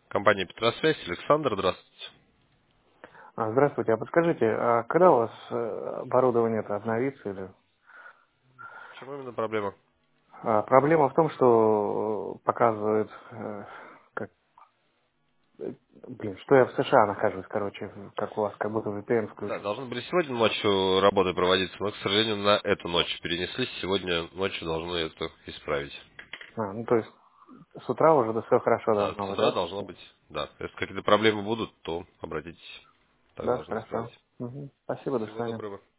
Компания Петросвязь, Александр, здравствуйте. Здравствуйте, а подскажите, а когда у вас оборудование это обновится или... В чем именно проблема? Проблема в том, что показывает, что я в США нахожусь, короче, как у вас, как будто VPN Да, включен. должны были сегодня ночью работы проводиться, но, к сожалению, на эту ночь перенеслись. Сегодня ночью должны это исправить. Ну то есть с утра уже все хорошо Да, должно с быть, утра да? должно быть, да. Если какие-то проблемы будут, то обратитесь, так Да, должны хорошо. исправить. Спасибо, до Всего свидания. доброго.